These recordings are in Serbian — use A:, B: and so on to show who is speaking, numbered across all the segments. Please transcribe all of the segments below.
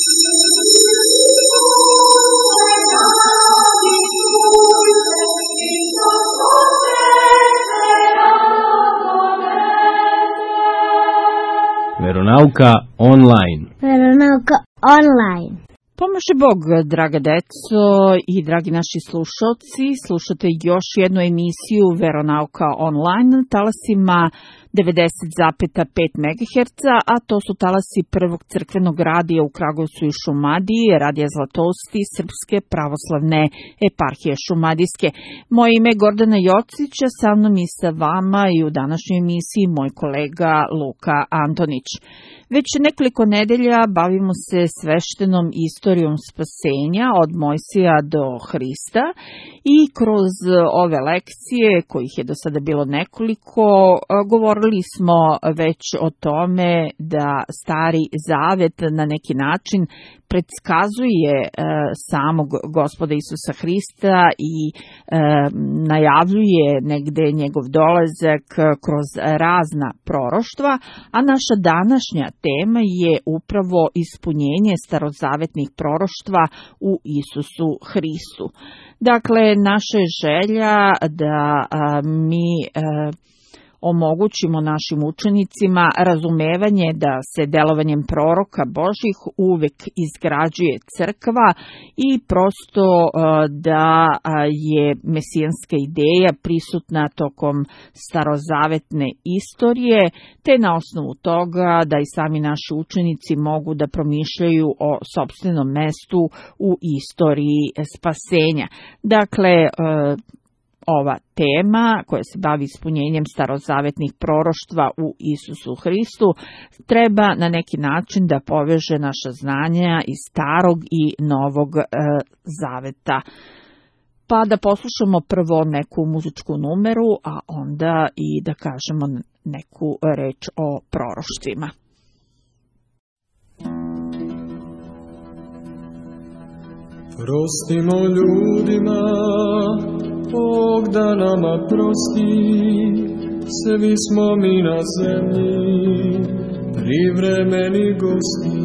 A: Veronauka online.
B: Veronauka online.
C: Pomaže Bog, draga deco i dragi naši slušalci. Slušate još jednu emisiju Veronauka online na talasima 90,5 MHz, a to su talasi Prvog crkvenog radija u Kragujevcu i Šumadiji, Radija Zlatosti, Srpske pravoslavne eparhije Šumadijske. Moje ime je Gordana Jocića, sa mnom i sa vama i u današnjoj emisiji moj kolega Luka Antonić. Već nekoliko nedelja bavimo se sveštenom istorijom spasenja od Mojsija do Hrista i kroz ove lekcije, kojih je do sada bilo nekoliko, govorili smo već o tome da Stari Zavet na neki način predskazuje samog Gospoda Isusa Hrista i najavljuje negde njegov dolazak kroz razna proroštva, a naša današnja tema je upravo ispunjenje starozavetnih proroštva u Isusu Hristu. Dakle, naša je želja da mi omogućimo našim učenicima razumevanje da se delovanjem proroka Božih uvek izgrađuje crkva i prosto da je mesijanska ideja prisutna tokom starozavetne istorije, te na osnovu toga da i sami naši učenici mogu da promišljaju o sopstvenom mestu u istoriji spasenja. Dakle, ova tema koja se bavi ispunjenjem starozavetnih proroštva u Isusu Hristu treba na neki način da poveže naša znanja iz Starog i Novog Zaveta. Pa da poslušamo prvo neku muzičku numeru, a onda i da kažemo neku reč o proroštvima.
D: Prostimo ljudima, Bog da nama prosti, svi smo mi na zemlji, privremeni gosti.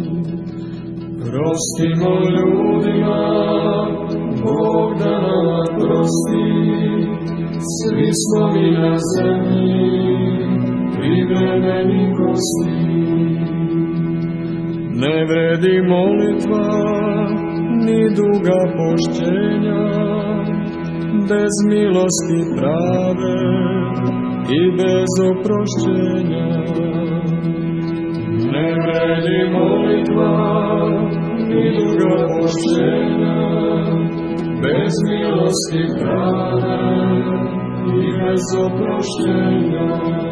D: Prostimo ljudima, Bog da nama prosti, svi smo mi na zemlji, privremeni gosti. Ne vredi molitva, ni duga pošćenja, bez milosti prave i bez oprošćenja. Ne vredi molitva, ni duga pošćenja, bez milosti prave i bez oprošćenja.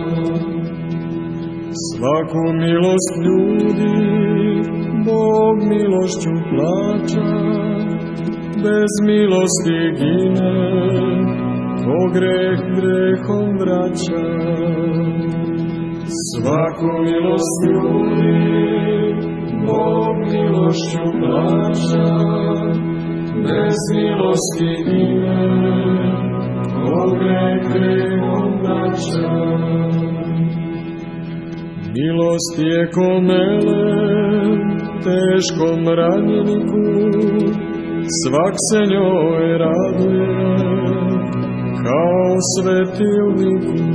D: Svaku milost ljudi Bog milošću plaća, bez milosti gine, ko greh grehom vraća. Svaku milost ljudi Bog milošću plaća, bez milosti gine, ko greh grehom vraća. Milost je ko melem teškom ranjeniku, svak se njoj raduje kao svetilniku.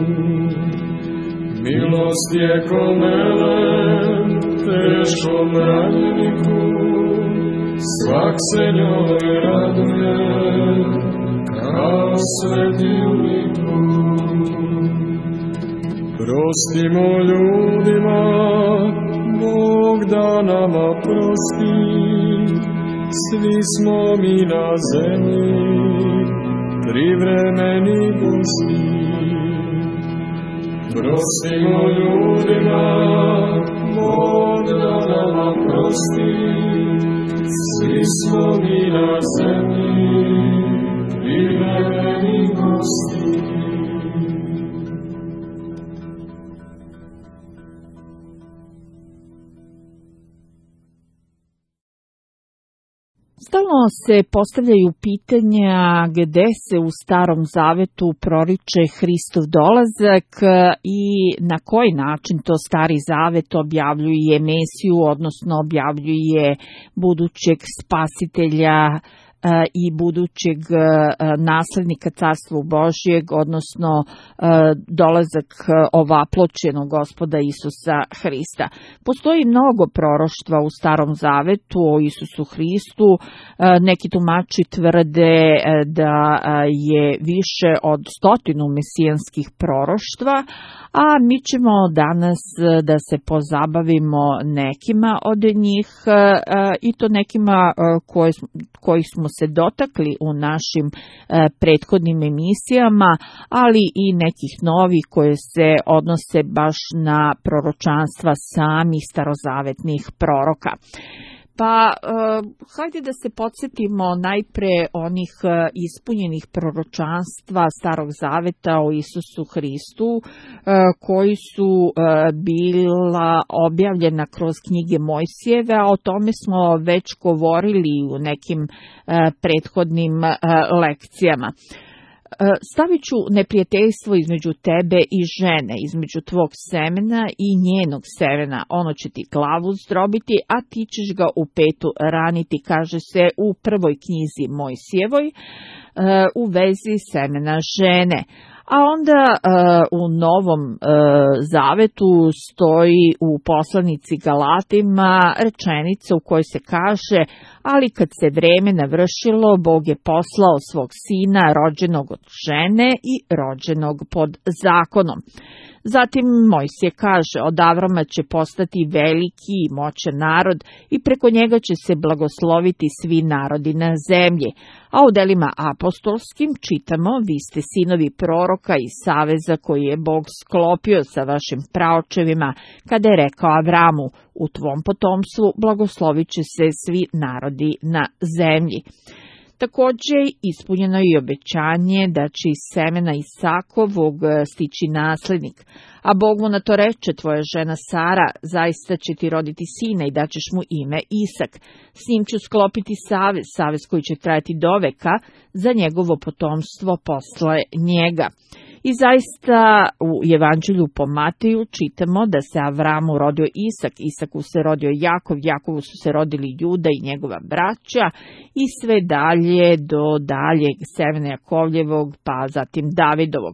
D: Milost je ko melem teškom ranjeniku, svak se njoj raduje kao svetilniku. Prostimo ljudima, Bog da nama prosti, svi smo mi na zemlji, privremeni gosti. Prostimo ljudima, Bog da nama prosti, svi smo mi na zemlji, privremeni gosti.
C: Stalno se postavljaju pitanja gde se u Starom Zavetu proriče Hristov dolazak i na koji način to Stari Zavet objavljuje Mesiju, odnosno objavljuje budućeg spasitelja i budućeg naslednika Carstva Božjeg, odnosno dolazak ovaploćenog Gospoda Isusa Hrista. Postoji mnogo proroštva u Starom Zavetu o Isusu Hristu. Neki tumači tvrde da je više od 100 mesijanskih proroštva, a mi ćemo danas da se pozabavimo nekima od njih i to nekima kojih smo se dotakli u našim prethodnim emisijama, ali i nekih novih koje se odnose baš na proročanstva samih starozavetnih proroka. Pa, hajde da se podsjetimo najpre onih ispunjenih proročanstva Starog Zaveta o Isusu Hristu, koji su bila objavljena kroz knjige Mojsijeve, a o tome smo već govorili u nekim prethodnim lekcijama. Stavit ću neprijateljstvo između tebe i žene, između tvog semena i njenog semena. Ono će ti glavu zdrobiti, a ti ćeš ga u petu raniti, kaže se u prvoj knjizi Mojsijevoj u vezi semena žene. A onda u Novom Zavetu stoji u poslanici Galatima rečenica u kojoj se kaže: ali kad se vreme navršilo, Bog je poslao svog sina rođenog od žene i rođenog pod zakonom. Zatim Mojsije kaže: od Avrama će postati veliki i moćan narod i preko njega će se blagosloviti svi narodi na zemlji. A u delima apostolskim čitamo: vi ste sinovi proroka i saveza koji je Bog sklopio sa vašim praočevima, kada je rekao Avramu: u tvom potomstvu blagoslovit će se svi narodi na zemlji. Također ispunjeno je obećanje da će iz semena Isakovog stići naslednik, a Bog mu na to reče: tvoja žena Sara zaista će ti roditi sina i daćeš mu ime Isak. S njim ću sklopiti savez koji će trajati do veka za njegovo potomstvo posle njega. I zaista u Evanđelju po Mateju čitamo da se Avramu rodio Isak, Isaku se rodio Jakov, Jakovu su se rodili Juda i njegova braća i sve dalje do daljeg semena Jakovljevog, pa zatim Davidovog.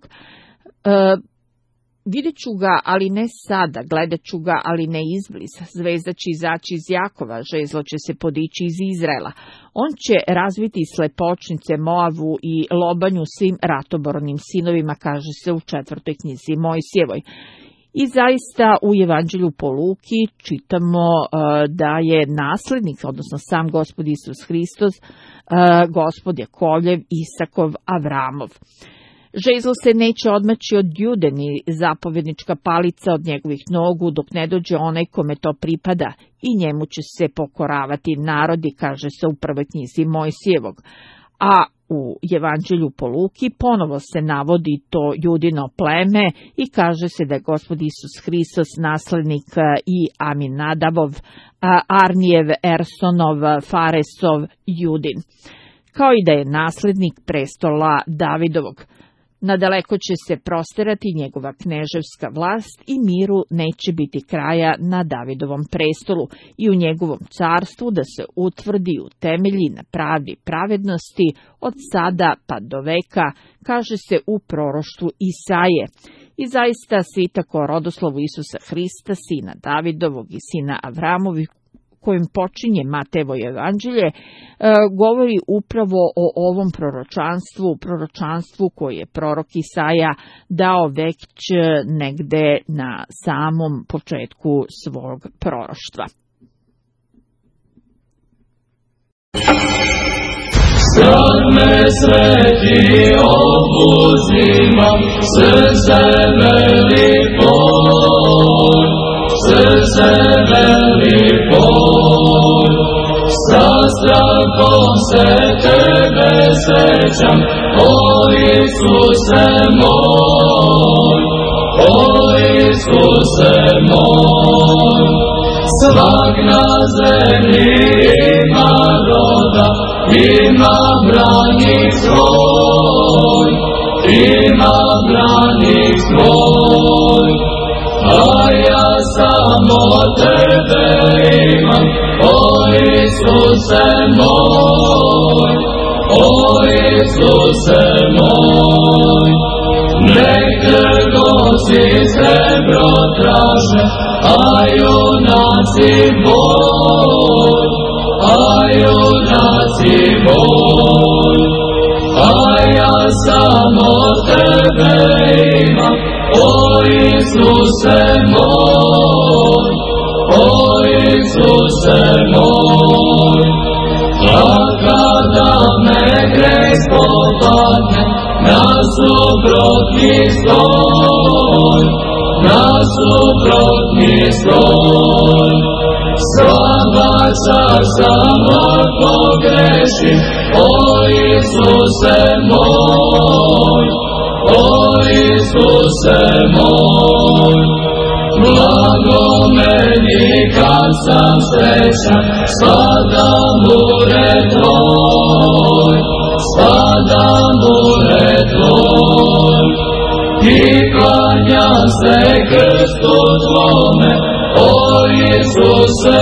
C: Vidjet ću ga, ali ne sada, gledat ću ga, ali ne izbliz. Zvezda će izaći iz Jakova, žezlo će se podići iz Izraela. On će razviti slepočnice Moavu i lobanju svim ratobornim sinovima, kaže se u 4. knjizi Mojsijevoj. I zaista u Evanđelju po Luki čitamo da je naslednik, odnosno sam Gospod Isus Hristos, Gospod Jakovljev, Isakov, Avramov. Žezlo se neće odmaći od Jude, ni zapovjednička palica od njegovih nogu, dok ne dođe onaj kome to pripada, i njemu će se pokoravati narodi, kaže se u 1. knjizi Mojsijevog. A u Evanđelju po Luki ponovo se navodi to Judino pleme i kaže se da je Gospod Isus Hristos naslednik i Aminadabov, Arnijev, Ersonov, Faresov, Judin, kao i da je naslednik prestola Davidovog. Nadaleko će se prosterati njegova kneževska vlast i miru neće biti kraja na Davidovom prestolu i u njegovom carstvu da se utvrdi u temelji na pravdi pravednosti od sada pa do veka, kaže se u proroštvu Isaije. I zaista svitako rodoslovu Isusa Hrista, sina Davidovog i sina Avramovih, kojim počinje Matejevo evanđelje, govori upravo o ovom proročanstvu koje je prorok Isaija dao već negde na samom početku svog proroštva.
D: Sad me sveti obuzima, srce veliko, srce veliko, sa strahom se tebe sećam, o Isuse moj, o Isuse moj. Sa svak na zemlji ima roda, ima branik svoj, ima branik svoj. A ja samo tebe imam, o Isuse moj, o Isuse moj. Nek trgovci srebro traže, a junaci boj, a junaci boj. A ja samo tebe imam, o Isuse moj, o Isuse moj. A kada me greh spopadne, nasuprot mi stoj, nasuprot mi stoj. Slaba časa ako grešim, o Isuse moj, o Isuse moj. Blago meni kad sam srećan, spadam u red tvoj, spadam u red tvoj. I klanjam se krstu tvome, o Isuse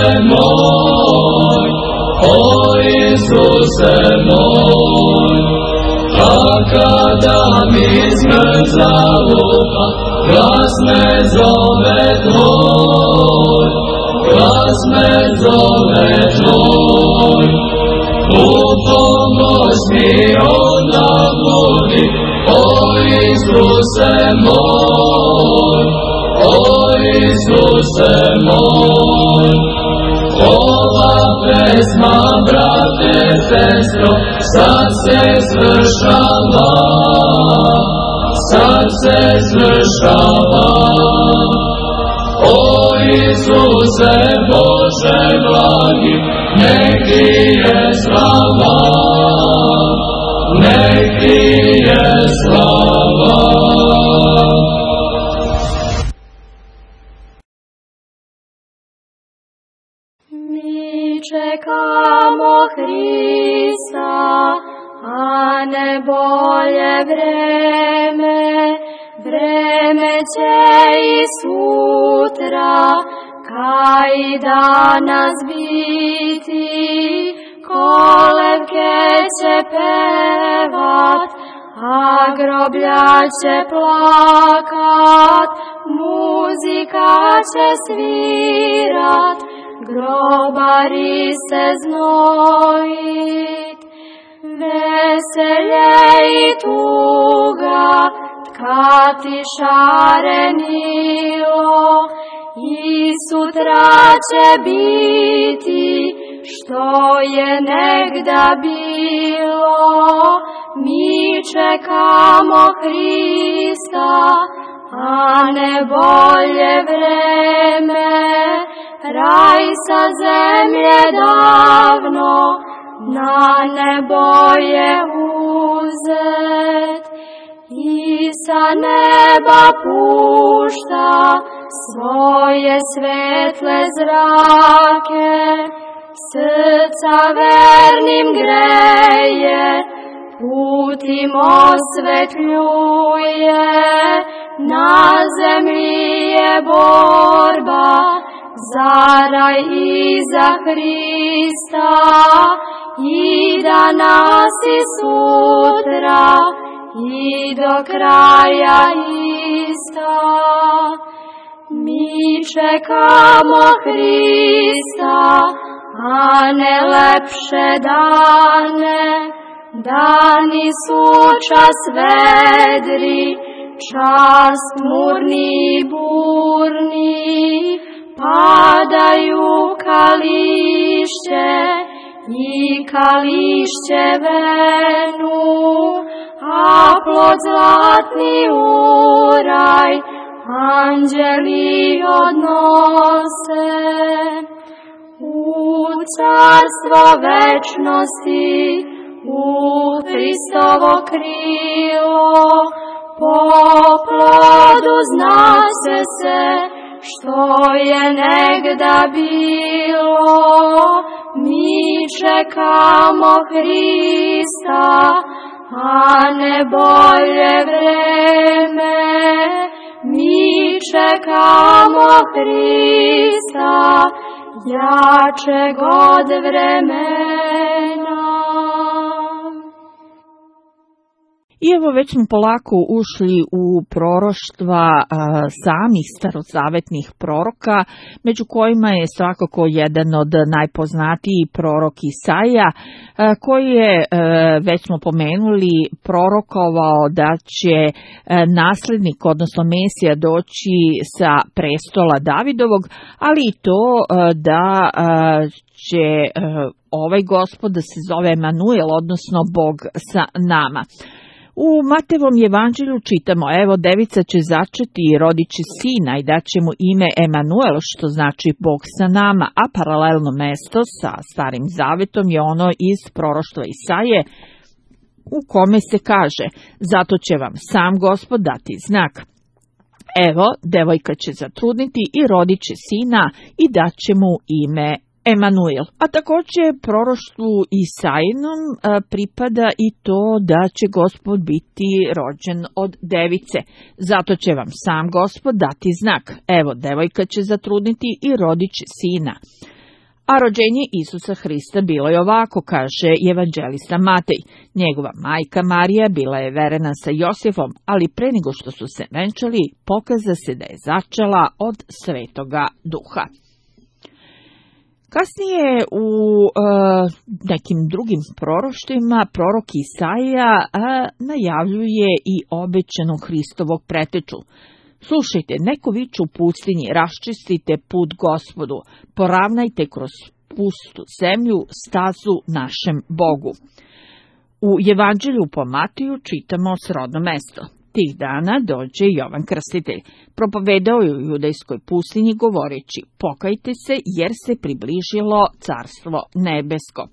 D: moj, o Isuse moj. A kada mi smrt zalupa, glas me zove tvoj, glas me zove tvoj. U pomoć mi onda budi, o Isuse moj, o Isuse moj. Ova pesma, brate, sestro, sad se svršava, sad se svršava. O Isuse Bože blagi, nek ti je slava, nek ti je slava.
E: Čekamo Hrista, a ne bolje vreme, vreme će i sutra, ka i danas biti, kolevke će pevat, a groblja će plakat, muzika će svirat, grobari se znojit. Veselje i tuga tkati šarenilo, i sutra će biti što je negda bilo. Mi čekamo Hrista, a ne bolje vreme, raj sa zemlje davno na nebo je uzet. I sa neba pušta svoje svetle zrake, srca vernim greje, put im osvetljuje. Na zemlji je borba za raj i za Hrista, i danas i sutra, i do kraja ista. Mi čekamo Hrista, a ne lepše dane. Dani su čas vedri, čas tmurni i burni, padaju ka lišće i ka lišće venu, a plod zlatni uraj anđeli odnose. U carstvo večnosti, u Hristovo krilo, po plodu zna se, što je negda bilo, mi čekamo Hrista, a ne bolje vreme. Mi čekamo Hrista, jačeg od vremena.
C: I evo već smo polako ušli u proroštva samih starozavetnih proroka, među kojima je svakako jedan od najpoznatijih prorok Isaija, koji je, već smo pomenuli, prorokovao da će naslednik, odnosno Mesija, doći sa prestola Davidovog, ali i to da će ovaj Gospod da se zove Emanuel, odnosno Bog sa nama. U Matevom evanđelju čitamo, evo devica će začeti i rodit će sina i daće mu ime Emanuel, što znači Bog sa nama, a paralelno mesto sa Starim Zavetom je ono iz proroštva Isaije, u kome se kaže, zato će vam sam Gospod dati znak. Evo, devojka će zatrudniti i rodit će sina i daće mu ime Emanuel. A također proroštvu Isaijinom pripada i to da će Gospod biti rođen od device. Zato će vam sam Gospod dati znak. Evo, devojka će zatrudniti i rodit će sina. A rođenje Isusa Hrista bilo je ovako, kaže evanđelista Matej. Njegova majka Marija bila je verena sa Josifom, ali pre nego što su se venčali, pokaza se da je začela od Svetoga Duha. Kasnije u nekim drugim proroštvima prorok Isaija najavljuje i obećanu Hristovog preteču. Slušajte, neko viče u pustinji, raščistite put Gospodu, poravnajte kroz pustu zemlju stazu našem Bogu. U evanđelju po Matiju čitamo srodno mesto. Tih dana dođe Jovan Krstitelj. Propovedao je u judejskoj pustinji govoreći, pokajte se jer se približilo carstvo nebesko.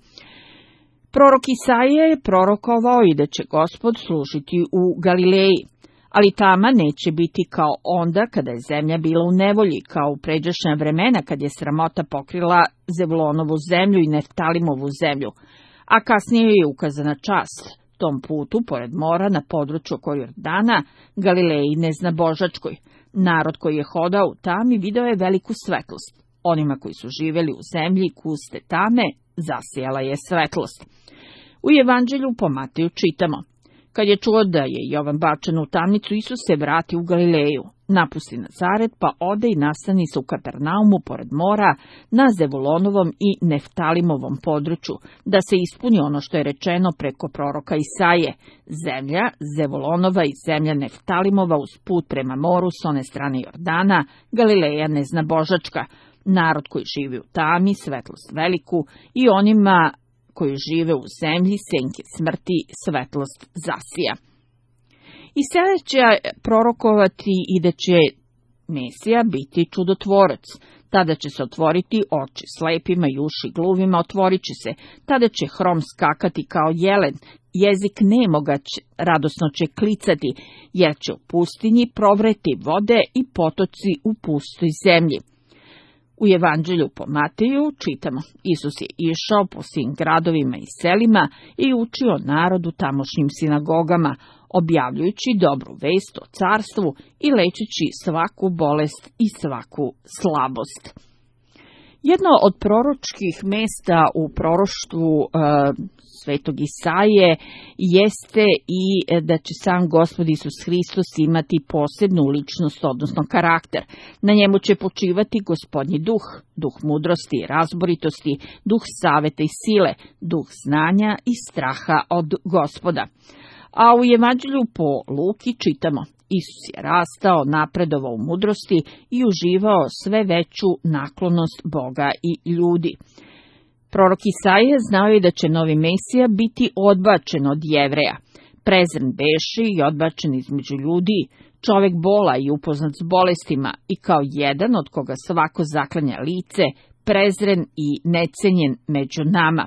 C: Prorok Isaija je prorokovao i da će Gospod služiti u Galileji, ali tama neće biti kao onda kada je zemlja bila u nevolji, kao u pređašnja vremena kad je sramota pokrila Zevulonovu zemlju i Neftalimovu zemlju, a kasnije je ukazana čast tom putu, pored mora, na području oko Jordana, Galileji neznabožačkoj. Narod koji je hodao u tami video je veliku svetlost. Onima koji su živjeli u zemlji kuste tame, zasijala je svetlost. U evanđelju po Mateju čitamo, kad je čuo da je Jovan bačen u tamnicu, Isus se vrati u Galileju, napusti Nazaret, pa ode i nastani se u Kapernaumu pored mora, na Zevulonovom i Neftalimovom području, da se ispuni ono što je rečeno preko proroka Isaije. Zemlja Zevulonova i zemlja Neftalimova uz put prema moru s one strane Jordana, Galileja neznabožačka, narod koji živi u tami, svetlost veliku, i onima koji žive u zemlji senke smrti, svetlost zasija. Isaija će prorokovati i da će Mesija biti čudotvorac. Tada će se otvoriti oči slepima i uši gluvima, otvorit će se. Tada će hrom skakati kao jelen, jezik nemoga radosno će klicati, jer će u pustinji provreti vode i potoci u pustoj zemlji. U evanđelju po Mateju čitamo, Isus je išao po svim gradovima i selima i učio narodu tamošnjim sinagogama, objavljujući dobru vest o carstvu i lečeći svaku bolest i svaku slabost. Jedno od proročkih mesta u proroštvu Svetog Isaije jeste i da će sam Gospod Isus Hristos imati posebnu ličnost, odnosno karakter. Na njemu će počivati Gospodnji duh, duh mudrosti i razboritosti, duh saveta i sile, duh znanja i straha od Gospoda. A u evanđelju po Luki čitamo, Isus je rastao, napredovao u mudrosti i uživao sve veću naklonost Boga i ljudi. Prorok Isaija znao je da će novi Mesija biti odbačen od Jevreja. Prezren beše i odbačen između ljudi, čovek bola i upoznat s bolestima i kao jedan od koga svako zaklanja lice, prezren i necenjen među nama.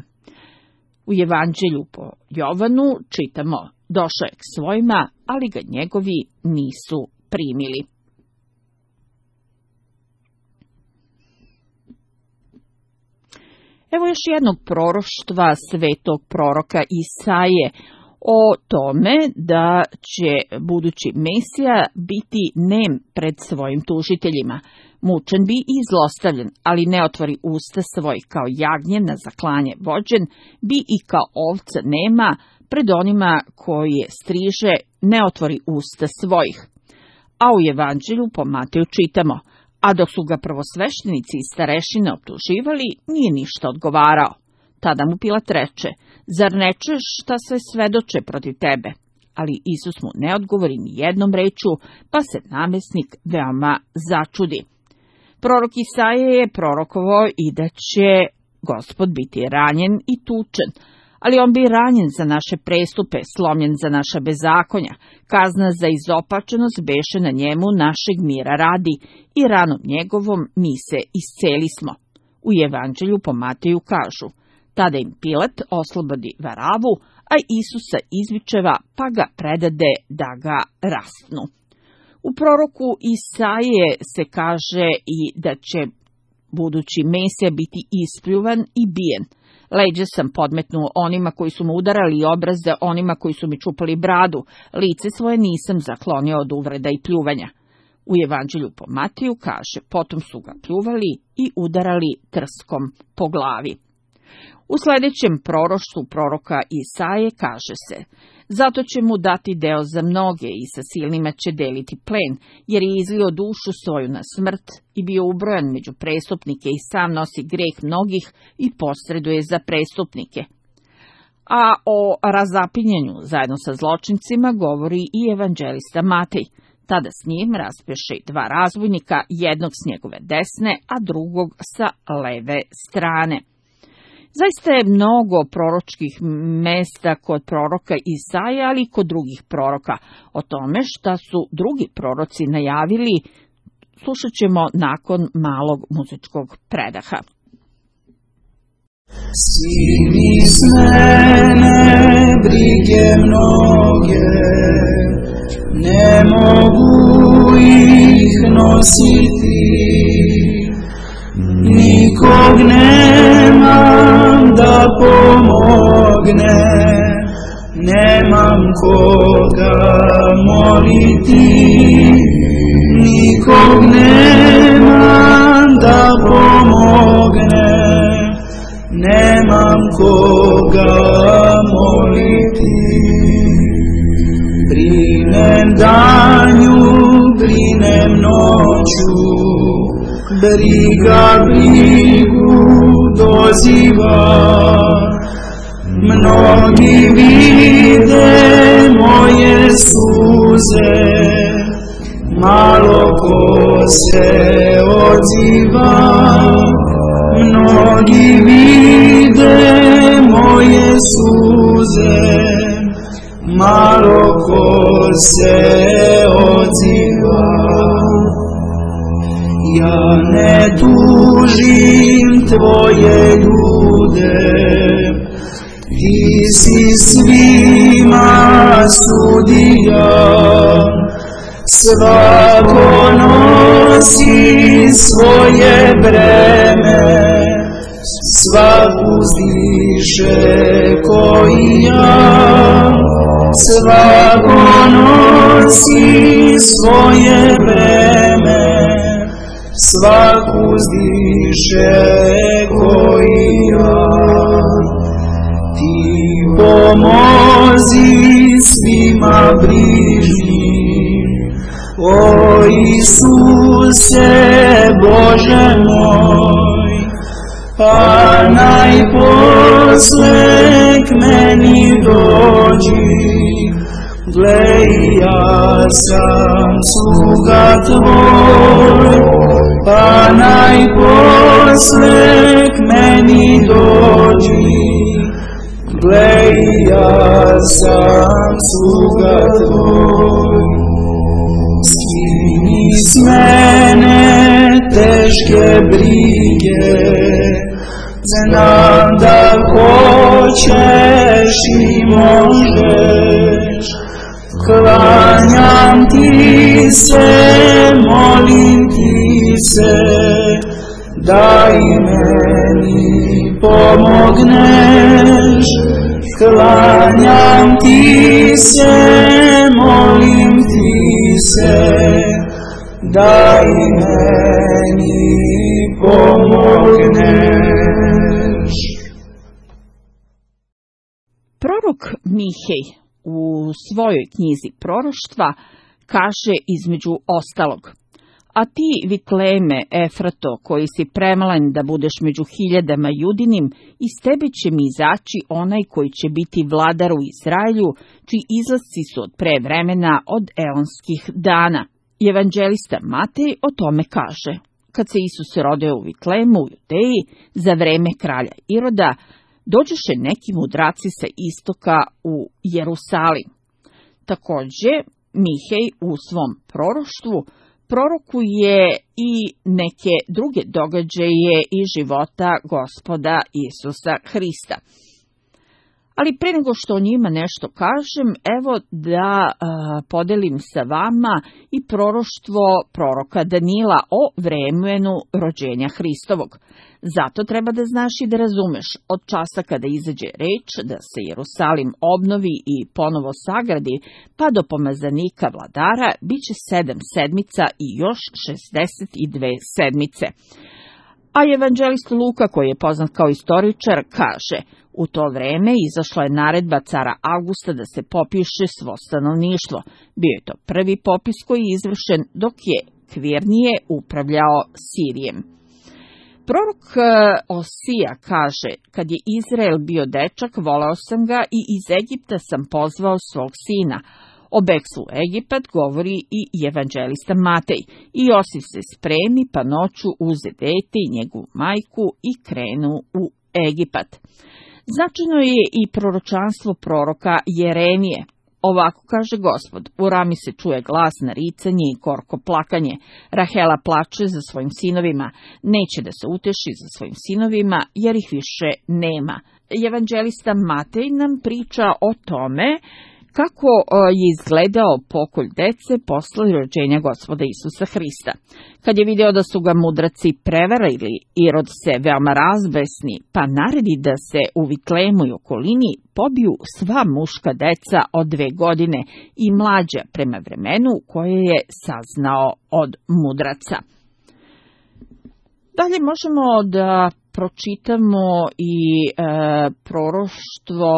C: U evanđelju po Jovanu čitamo, došao je k svojima, ali ga njegovi nisu primili. Evo još jednog proroštva svetog proroka Isaije o tome da će budući Mesija biti nem pred svojim tužiteljima. Mučen bi i zlostavljen, ali ne otvori usta svoj, kao jagnje na zaklanje vođen, bi i kao ovca nema, pred onima koji je striže, ne otvori usta svojih. A u Evanđelju po Mateju čitamo: a dok su ga prvosveštenici i starešine optuživali, nije ništa odgovarao. Tada mu Pilat reče: zar ne čuješ šta sve svedoče protiv tebe? Ali Isus mu ne odgovori ni jednom rečju, pa se namesnik veoma začudi. Prorok Isaija je prorokovao i da će Gospod biti ranjen i tučen, ali on bi ranjen za naše prestupe, slomljen za naša bezakonja, kazna za izopačenost beše na njemu našeg mira radi, i ranom njegovom mi se iscelismo. U Evanđelju po Mateju kažu: tada im Pilat oslobodi Varavu, a Isusa izvičeva, pa ga predade da ga rastnu. U proroku Isaije se kaže i da će budući Mesija biti ispljuvan i bijen. Leđa sam podmetnuo onima koji su mu udarali i obraze onima koji su mi čupali bradu. Lice svoje nisam zaklonio od uvreda i pljuvanja. U Evanđelju po Mateju kaže: potom su ga pljuvali i udarali trskom po glavi. U sljedećem proroštvu proroka Isaije kaže se: zato će mu dati deo za mnoge i sa silnima će deliti plen, jer je izlio dušu svoju na smrt i bio ubrojan među prestupnike i sam nosi greh mnogih i posreduje za prestupnike. A o razapinjenju zajedno sa zločincima govori i evanđelista Matej. Tada s njim raspeše dva razbojnika, jednog s njegove desne, a drugog sa leve strane. Zaista je mnogo proročkih mesta kod proroka Isaija, ali i kod drugih proroka. O tome šta su drugi proroci najavili slušat ćemo nakon malog muzičkog predaha.
F: Skini s mene brige mnoge, ne mogu ih nositi, nikog nemam da pomogne, nemam koga moliti, nikog nemam da pomogne, nemam koga moliti. Brinem danju, brinem noću, briga brigu doziva, mnogi vide moje suze, malo ko se odziva, mnogi vide moje suze, malo ko se odziva. Ja ne tužim tvoje ljude, ti si svima sudija, svako nosi svoje breme, svak uzdiše koji ja, svako nosi svoje breme, svak uzdiše koji ja. Ti pomozi svima bližnjim, o Isuse Bože moj, pa najposle k meni dođi, gle ja sam sluga tvoj, pa najposle k meni dođi, gle ja sam sluga tvoj. Skini s mene teške brige, znam da hoćeš i možeš, klanjam ti se, molim ti se, daj me meni pomogneš, klanjam ti se, molim ti se, daj meni pomogneš.
C: Prorok Mihej u svojoj knjizi proroštva kaže između ostalog: A ti, Vitleme, Efrato, koji si premalen da budeš među hiljadama judinim, iz tebe će mi izaći onaj koji će biti vladar u Izraelju, čiji izlasci su od pre vremena, od eonskih dana. Evanđelista Matej o tome kaže: Kad se Isus rodeo u Vitlemu u Judeji, za vreme kralja Iroda, dođoše neki mudraci sa istoka u Jerusalim. Takođe, Mihej u svom proroštvu prorokuje i neke druge događaje iz života Gospoda Isusa Hrista. Ali pre nego što o njima nešto kažem, evo da podelim sa vama i proroštvo proroka Danila o vremenu rođenja Hristovog. Zato treba da znaš i da razumeš, od časa kada izađe reč da se Jerusalim obnovi i ponovo sagradi, pa do pomazanika vladara, bit će 7 sedmica i još 62 sedmice. A evanđelist Luka, koji je poznat kao istoričar, kaže: U to vreme izašla je naredba cara Augusta da se popiše svo stanovništvo. Bio je to prvi popis koji je izvršen dok je Kvirnije upravljao Sirijem. Prorok Osija kaže: Kad je Izrael bio dečak, voleo sam ga i iz Egipta sam pozvao svog sina. O bekstvu u Egipat govori i evanđelista Matej. I Josif se spremi, pa noću uze dete i njegovu majku i krenu u Egipat. Značajno je i proročanstvo proroka Jeremije. Ovako kaže Gospod: U Rami se čuje glas naricanje i gorko plakanje. Rahela plače za svojim sinovima, neće da se uteši za svojim sinovima, jer ih više nema. Evanđelista Matej nam priča o tome kako je izgledao pokolj dece posle rođenja Gospoda Isusa Hrista. Kad je video da su ga mudraci prevarili, Irod se veoma razbesni, pa naredi da se u Vitlemu i okolini pobiju sva muška deca od 2 godine i mlađa prema vremenu koje je saznao od mudraca. Dalje možemo da pročitamo i proroštvo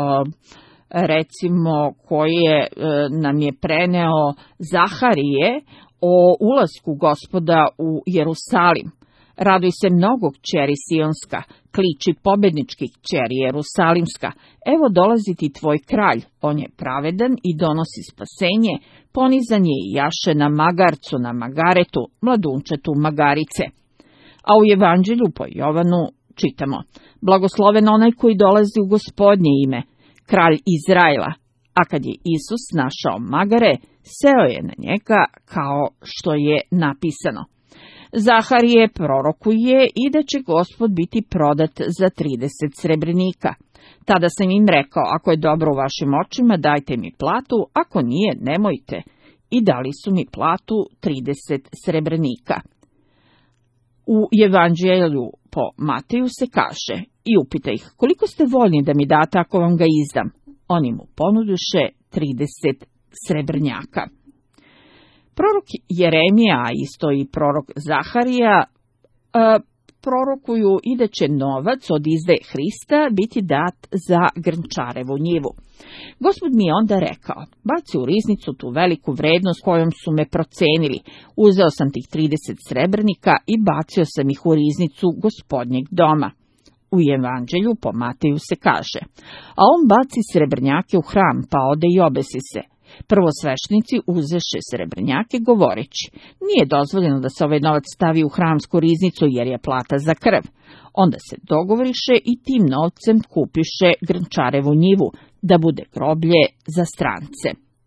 C: recimo koje nam je preneo Zaharije o ulasku Gospoda u Jerusalim. Raduj se mnogo, kćeri Sionska, kliči pobednički, kćeri Jerusalimska. Evo dolazi ti tvoj kralj, on je pravedan i donosi spasenje, ponizan je i jaše na magarcu, na magaretu, mladunčetu magarice. A u Evanđelju po Jovanu čitamo: Blagosloven onaj koji dolazi u Gospodnje ime, kralj Izraela. A kad je Isus našao magare, seo je na njega kao što je napisano. Zaharije prorokuje i da će Gospod biti prodat za 30 srebrenika. Tada sam im rekao: ako je dobro u vašim očima, dajte mi platu, ako nije, nemojte. I dali su mi platu 30 srebrenika. U Evanđelju po Mateju se kaže: i upita ih: koliko ste voljni da mi date ako vam ga izdam? Oni mu ponuduše 30 srebrnjaka. Prorok Jeremija, a isto i prorok Zaharija, prorokuju i da će novac od izdaje Hrista biti dat za grnčarevu njivu. Gospod mi je onda rekao: baci u riznicu tu veliku vrednost kojom su me procenili. Uzeo sam tih 30 srebrnika i bacio sam ih u riznicu Gospodnjeg doma. U Evanđelju po Mateju se kaže: a on baci srebrnjake u hram, pa ode i obesi se. Prvosveštenici uzeše srebrnjake govoreći: nije dozvoljeno da se ovaj novac stavi u hramsku riznicu jer je plata za krv. Onda se dogovoriše i tim novcem kupiše grnčarevu njivu, da bude groblje za strance.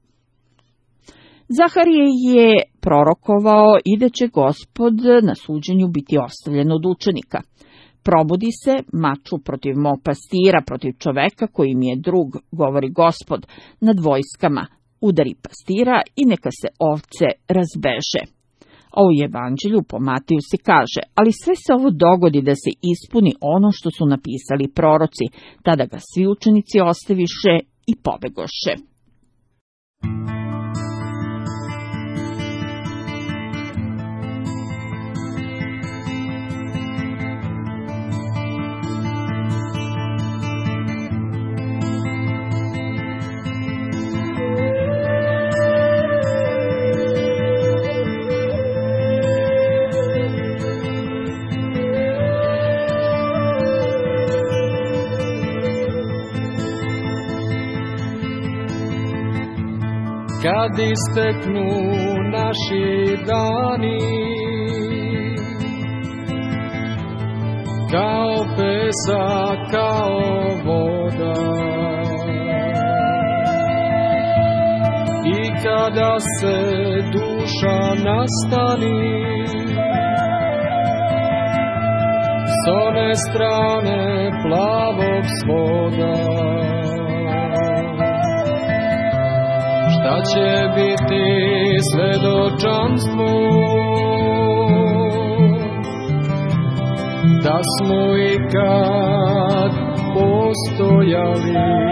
C: Zaharije je prorokovao i da će Gospod na suđenju biti ostavljen od učenika. Probudi se, maču protiv mog pastira, protiv čoveka koji mi je drug, govori Gospod, nad vojskama. Udari pastira i neka se ovce razbeže. A u Evanđelju po Mateju se kaže: ali sve se ovo dogodi da se ispuni ono što su napisali proroci. Tada ga svi učenici ostaviše i pobegoše.
G: Kad isteknu naši dani, kao pesak, kao voda, i kada se duša nastani, s one strane plavog svoda, šta će biti svedočanstvo da smo ikad postojali,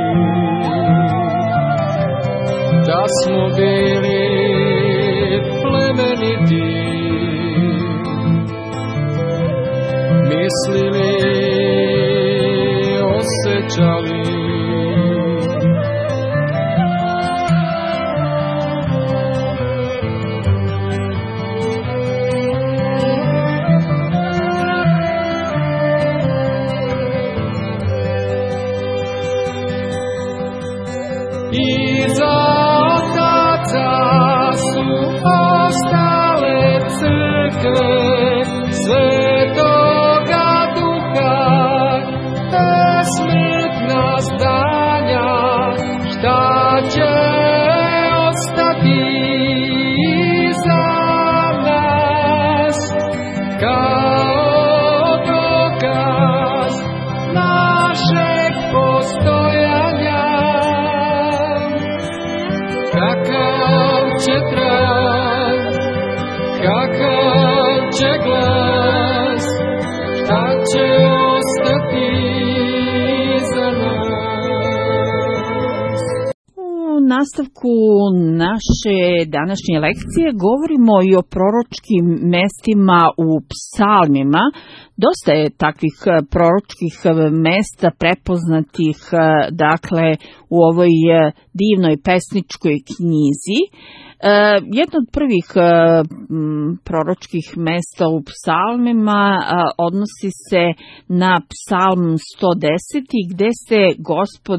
G: da smo bili plemeniti, mislili, osjećali. Iza otaca su ostale crkve Svetoga Duha, besmrtna zdanja, šta će ostati iza nas, kao dokaz našeg postojanja. Kakav će trag, kakav će glas, šta će ostati za nas?
C: U nastavku naše današnje lekcije govorimo i o proročkim mestima u psalmima. Dosta je takvih proročkih mesta prepoznatih, dakle, u ovoj divnoj pesničkoj knjizi. Jedno od prvih proročkih mesta u psalmima odnosi se na psalm 110, gde se Gospod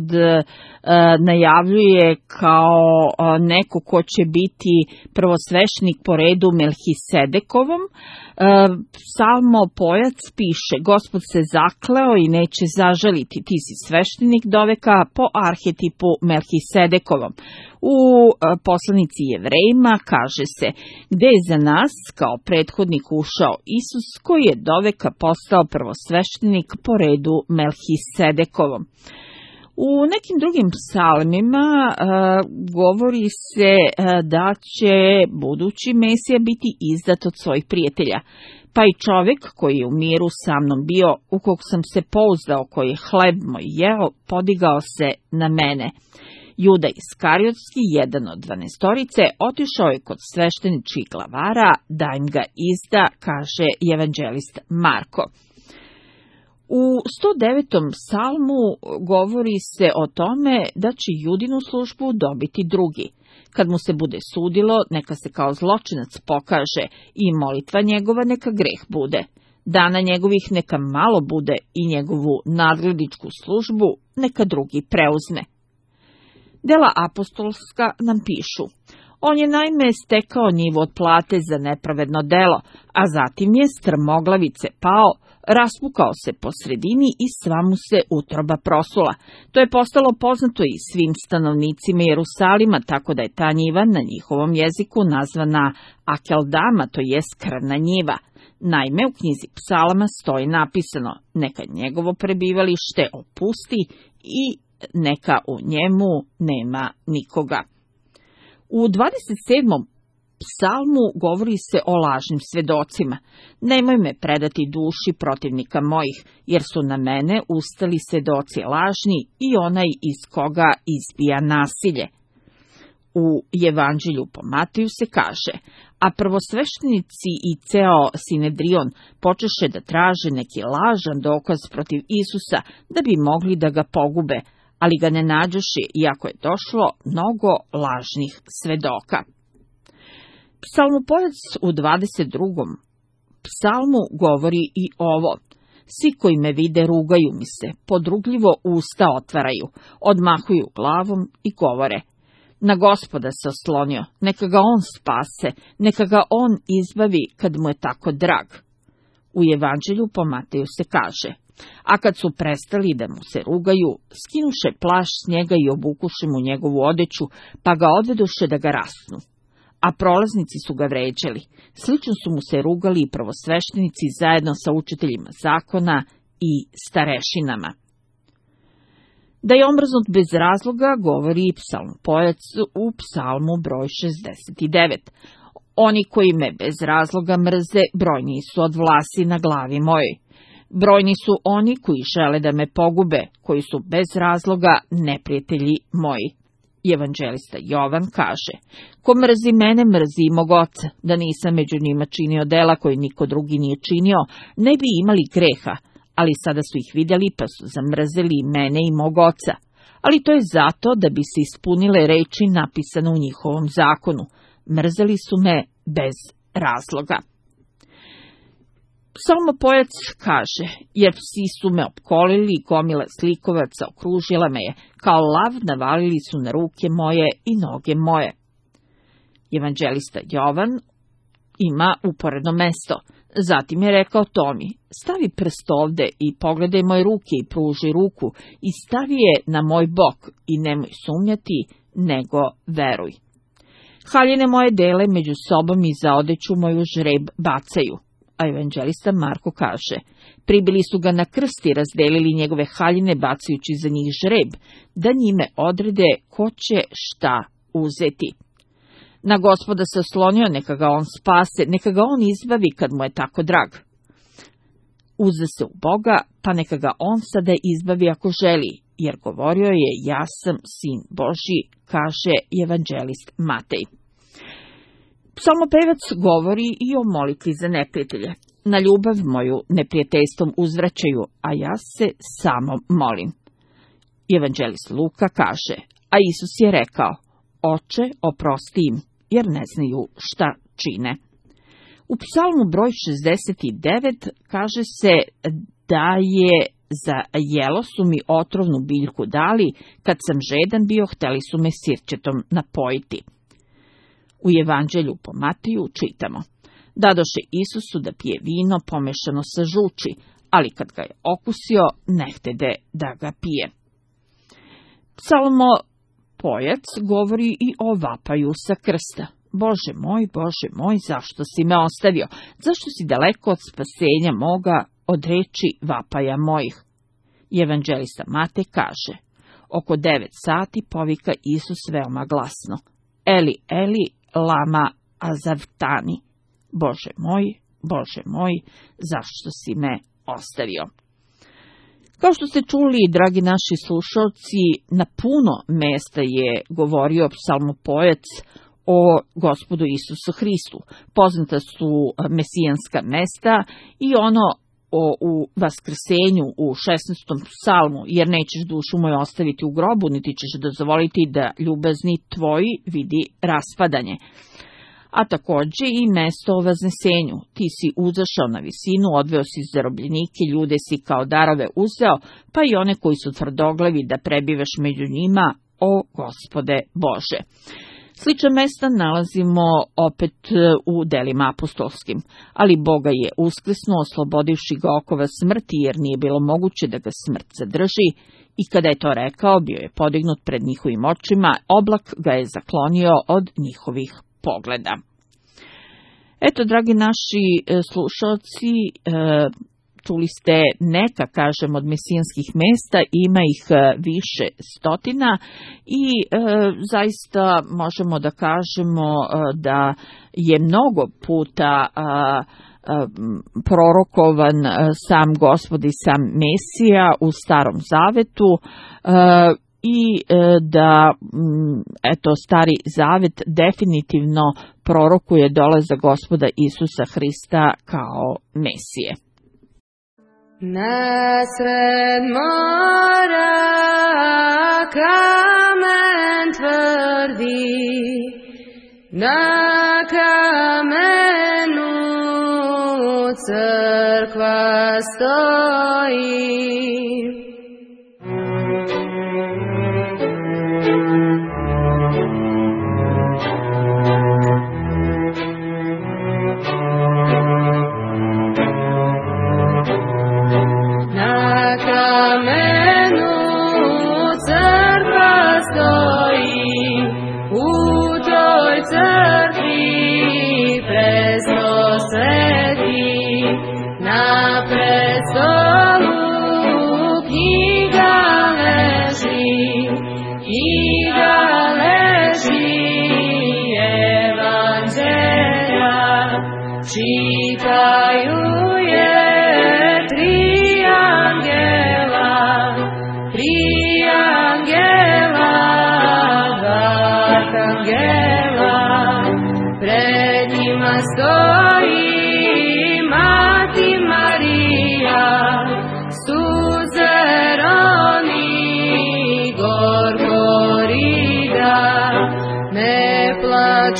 C: najavljuje kao neko ko će biti prvosveštenik po redu Melhisedekovom. Psalmopojac piše: Gospod se zakleo i neće zažaliti, ti si sveštenik doveka po arhetipu Melhisedekovom. U poslanici Jevrejima kaže se: gde je za nas kao prethodnik ušao Isus, koji je doveka postao prvosveštenik po redu Melhisedekovom. U nekim drugim psalmima govori se da će budući Mesija biti izdat od svojih prijatelja. Pa i čovjek koji je u miru sa mnom bio, u kog sam se pouzdao, koji je hleb moj jeo, podigao se na mene. Juda Iskariotski, jedan od 12-torice, otišao je kod svešteničkih glavara da im ga izda, kaže evanđelist Marko. U 109. psalmu govori se o tome da će Judinu službu dobiti drugi. Kad mu se bude sudilo, neka se kao zločinac pokaže i molitva njegova neka greh bude. Dana njegovih neka malo bude i njegovu nadgledičku službu neka drugi preuzme. Dela apostolska nam pišu: on je naime stekao njivu od plate za nepravedno delo, a zatim je strmoglavice pao, raspukao se po sredini i sva mu se utroba prosula. To je postalo poznato i svim stanovnicima Jerusalima, tako da je ta njiva na njihovom jeziku nazvana Akeldama, to jest krvna njiva. Naime, u knjizi psalama stoji napisano: neka njegovo prebivalište opusti i neka u njemu nema nikoga. U 27. psalmu govori se o lažnim svedocima. Nemoj me predati duši protivnika mojih, jer su na mene ustali svedoci lažni i onaj iz koga izbija nasilje. U Evanđelju po Mateju se kaže, a prvosveštenici i ceo Sinedrion počeše da traže neki lažan dokaz protiv Isusa da bi mogli da ga pogube, ali ga ne nađoše, iako je došlo mnogo lažnih svedoka. Psalmopojac u 22. psalmu govori i ovo. Svi koji me vide rugaju mi se, podrugljivo usta otvaraju, odmahuju glavom i govore. Na Gospoda se oslonio, neka ga on spase, neka ga on izbavi kad mu je tako drag. U Evanđelju po Mateju se kaže, a kad su prestali da mu se rugaju, skinuše plašt s njega i obukuše mu njegovu odeću, pa ga odvedoše da ga rasnu. A prolaznici su ga vređali, slično su mu se rugali i prvosveštenici zajedno sa učiteljima zakona i starešinama. Da je omrznut bez razloga govori i psalmopojac u psalmu broj 69. Oni koji me bez razloga mrze, brojni su od vlasi na glavi mojoj. Brojni su oni koji žele da me pogube, koji su bez razloga neprijatelji moji. Evanđelista Jovan kaže, ko mrzi mene, mrzi i mog oca, da nisam među njima činio dela koje niko drugi nije činio, ne bi imali greha, ali sada su ih vidjeli pa su zamrzeli i mene i mog oca. Ali to je zato da bi se ispunile reči napisane u njihovom zakonu. Mrzeli su me bez razloga. Psalmopojac kaže, jer psi su me opkolili i gomila slikovaca okružila me je, kao lav navalili su na ruke moje i noge moje. Evanđelista Jovan ima uporedno mesto. Zatim je rekao Tomi, stavi prst ovde i pogledaj moje ruke i pruži ruku i stavi je na moj bok i nemoj sumnjati, nego veruj. Haljine moje dele među sobom i za odeću moju žreb bacaju. A evanđelista Marko kaže, pribili su ga na krst i razdelili njegove haljine bacajući za njih žreb, da njime odrede ko će šta uzeti. Na Gospoda se oslonio, neka ga on spase, neka ga on izbavi kad mu je tako drag. Uze se u Boga, pa neka ga on sada izbavi ako želi, jer govorio je, ja sam sin Božji, kaže evanđelist Matej. Psalmopevac govori i o molitvi za neprijatelje. Na ljubav moju neprijateljstvom uzvraćaju, a ja se samo molim. Evanđelist Luka kaže, a Isus je rekao, Oče, oprosti im, jer ne znaju šta čine. U psalmu broj 69 kaže se da je za jelo su mi otrovnu biljku dali, kad sam žedan bio, hteli su me sirćetom napojiti. U Evanđelju po Mateju čitamo, dadoše Isusu da pije vino pomešano sa žuči, ali kad ga je okusio, ne htede da ga pije. Psalmopojac govori i o vapaju sa krsta. Bože moj, zašto si me ostavio? Zašto si daleko od spasenja moga, od reči vapaja mojih? Evanđelista Matej kaže, oko 9 sati povika Isus veoma glasno, Eli, Eli, lama azavtani. Bože moj, zašto si me ostavio? Kao što ste čuli, dragi naši slušalci, na puno mesta je govorio psalmopojac o Gospodu Isusu Hristu. Poznata su mesijanska mesta i ono u Vaskrsenju u 16. psalmu, jer nećeš dušu moju ostaviti u grobu, niti ćeš dozvoliti da ljubazni tvoji vidi raspadanje. A također i mesto o Vaznesenju. Ti si uzašao na visinu, odveo si zarobljenike, ljude si kao darove uzeo, pa i one koji su tvrdoglavi da prebivaš među njima, o Gospode Bože. Slična mesta nalazimo opet u delima apostolskim, ali Boga je uskrsnuo, oslobodivši ga okova smrti, jer nije bilo moguće da ga smrt zadrži, i kada je to rekao, bio je podignut pred njihovim očima, oblak ga je zaklonio od njihovih pogleda. Eto, dragi naši slušalci, čuli ste neka, kažem, od mesijanskih mesta, ima ih više stotina i zaista možemo da kažemo da je mnogo puta prorokovan sam Gospod i sam Mesija u Starom Zavetu i da eto Stari Zavet definitivno prorokuje dolazak Gospoda Isusa Hrista kao Mesije.
E: Nasred mora kamen tvrdi, na kamenu crkva stoji. Na kamenu crkva stoji, u toj crkvi prestol sveti, na prestolu knjiga leži, evanđelja, čitaju je tri angela, dva angela, pred njima stoji Mati Marija, suze roni gorko rida, ne plač,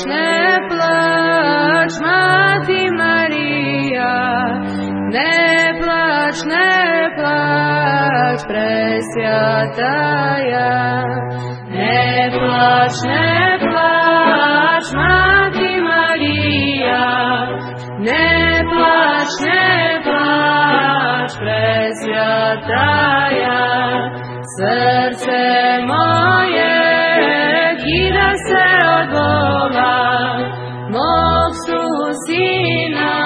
E: Mati Marija, ne plač, presvjataja, ne plač, Mati Marija, ne plač, presvjataja, srce moje kida se od bola, mog su sina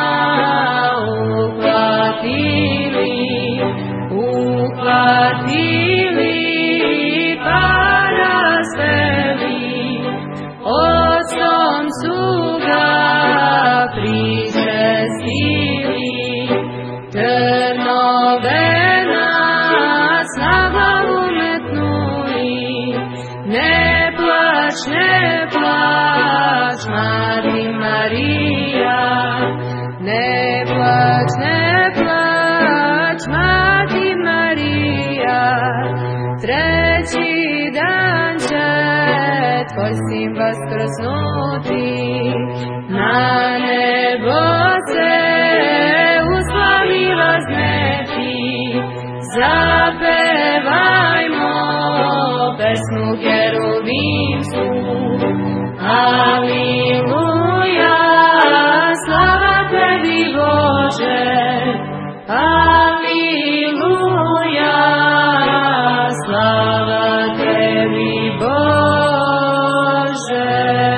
E: uhvatili, pa raspeli, ocom su ga pričestili, trnove nas na glavu metnuli, ne plač, Mati Marija, ne plač, Mati Marija, treći dan će tvoj sin vaskrsnuti, na nebo se usplavila zneti, zapevajmo pesmu kerubimsku, Aliluja, slava tebi Bože, Aliluja, slava tebi Bože.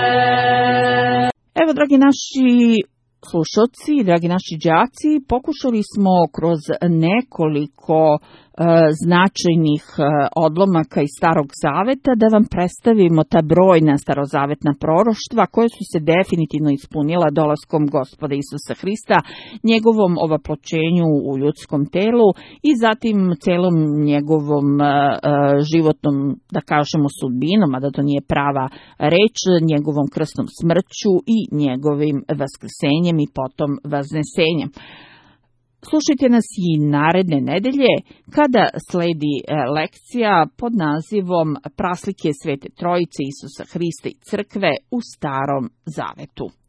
C: Evo, dragi naši slušalci, dragi naši đaci, pokušali smo kroz nekoliko značajnih odlomaka iz Starog Zaveta da vam predstavimo ta brojna starozavetna proroštva koje su se definitivno ispunila dolaskom Gospoda Isusa Hrista, njegovom ovaploćenju u ljudskom telu i zatim celom njegovom životnom, da kažemo, sudbinom, a da to nije prava reč, njegovom krstnom smrću i njegovim vaskrsenjem i potom vaznesenjem. Slušajte nas i naredne nedelje kada sledi lekcija pod nazivom Praslike Svete Trojice Isusa Hrista i Crkve u Starom Zavetu.